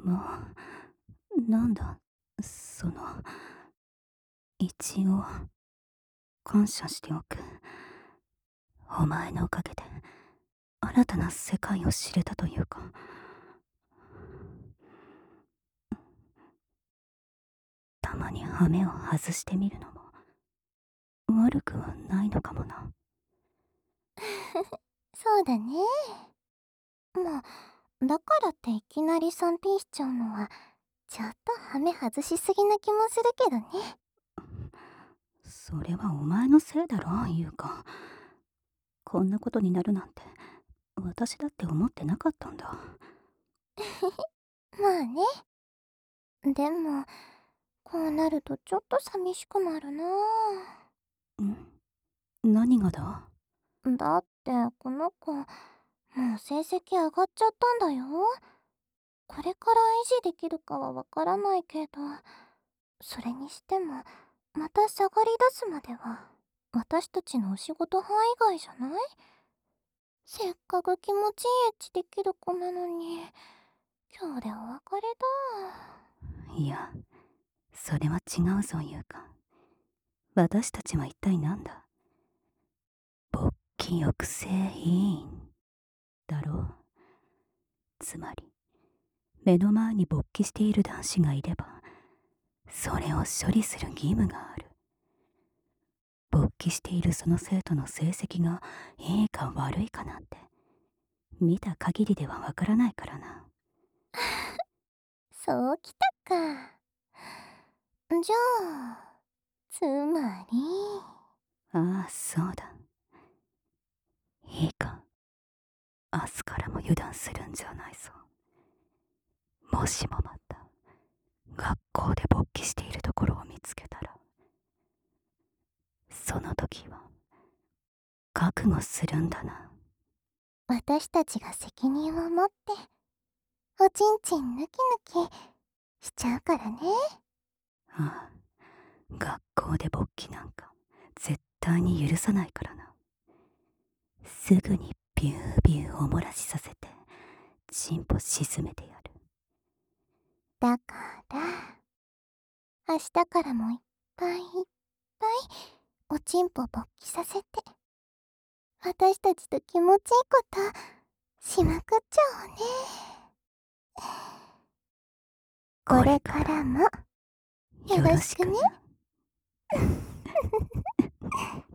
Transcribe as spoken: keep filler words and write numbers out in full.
あ、なんだ、その、一応、感謝しておく。お前のおかげで、新たな世界を知れたというか。たまに羽目を外してみるのも、悪くはないのかもな。 そうだね。まあ、だからっていきなり スリーピー しちゃうのは、ちょっとハメ外しすぎな気もするけどね。 それはお前のせいだろ、優香。こんなことになるなんて、私だって思ってなかったんだ。 まあね。でも、こうなるとちょっと寂しくなるなぁ。 ん何がだ？ だって、この子、もう成績上がっちゃったんだよ。これから維持できるかはわからないけど、それにしても、また下がり出すまでは、私たちのお仕事範囲外じゃない？せっかく気持ちいいエッチできる子なのに、今日でお別れだ。 いや、それは違うぞ、優香。私たちは一体何だ？勃起抑制委員だろう。つまり、目の前に勃起している男子がいれば、それを処理する義務がある。勃起しているその生徒の成績がいいか悪いかなんて、見た限りではわからないからな。 そうきたか。じゃあ、つまり。 ああ、そうだ。いいか。明日からも油断するんじゃないぞ。もしもまた、学校で勃起しているところを見つけたら、その時は、覚悟するんだな。 私たちが責任を持って、おちんちんぬきぬきしちゃうからね。 ああ、学校で勃起なんか、絶対に許さないからな。すぐにビュービューお漏らしさせて、チンポ沈めてやる。 だから、明日からもいっぱいいっぱい、おちんぽ勃起させて、私たちと気持ちいいことしまくっちゃおうね。これからもよろしくね。